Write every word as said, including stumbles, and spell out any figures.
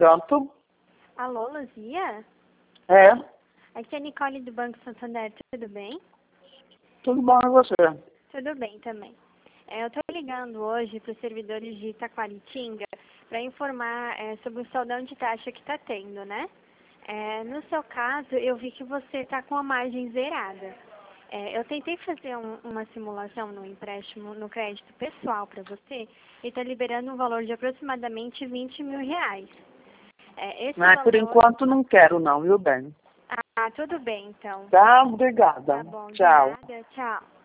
Pronto? Alô, Luzia? É, Aqui é a Nicole do Banco Santander, tudo bem? tudo bom e você? Tudo bem também. É, eu estou ligando hoje para os servidores de Itaquaritinga para informar é, sobre o saldão de taxa que está tendo, né? É, no seu caso, eu vi que você está com a margem zerada. É, eu tentei fazer um, uma simulação no empréstimo, no crédito pessoal para você e está liberando um valor de aproximadamente vinte mil reais. É, esse Mas por valor... enquanto não quero não, viu, bem? Ah, tudo bem então. Tá, Tá obrigada. bom, de Tchau. nada. Tchau.